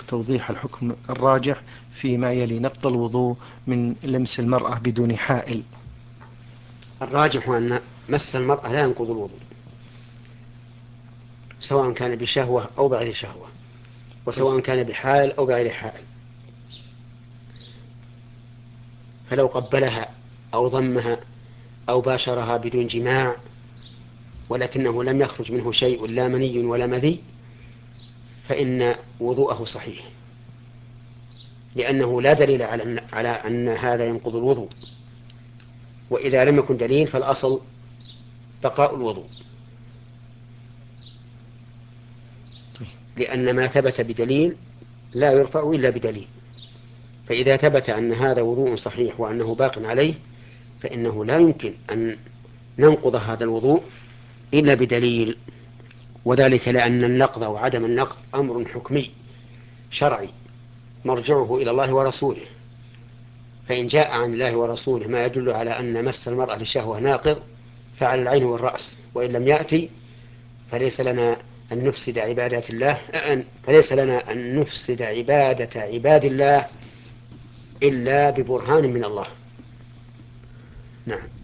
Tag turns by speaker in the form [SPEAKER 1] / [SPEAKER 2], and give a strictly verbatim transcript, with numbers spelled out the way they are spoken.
[SPEAKER 1] توضيح الحكم الراجح فيما يلي: نقض الوضوء من لمس المرأة بدون حائل.
[SPEAKER 2] الراجح أن مس المرأة لا ينقض الوضوء، سواء كان بشهوة أو بغير شهوة، وسواء كان بحائل أو بغير حائل. فلو قبلها أو ضمها أو باشرها بدون جماع ولكنه لم يخرج منه شيء لا مني ولا مذي، فإن وضوءه صحيح، لأنه لا دليل على على أن هذا ينقض الوضوء. وإذا لم يكن دليل فالأصل بقاء الوضوء، لأن ما ثبت بدليل لا يرفع إلا بدليل. فإذا ثبت أن هذا وضوء صحيح وأنه باق عليه، فإنه لا يمكن أن ننقض هذا الوضوء إلا بدليل، وذلك لأن النقض وعدم النقض أمر حكمي شرعي مرجعه إلى الله ورسوله. فإن جاء عن الله ورسوله ما يدل على أن مس المرأة للشهوة ناقض فعلى العين والرأس، وإن لم يأتي فليس لنا أن نفسد عبادات الله أن فليس لنا أن نفسد عبادة عباد الله إلا ببرهان من الله. نعم.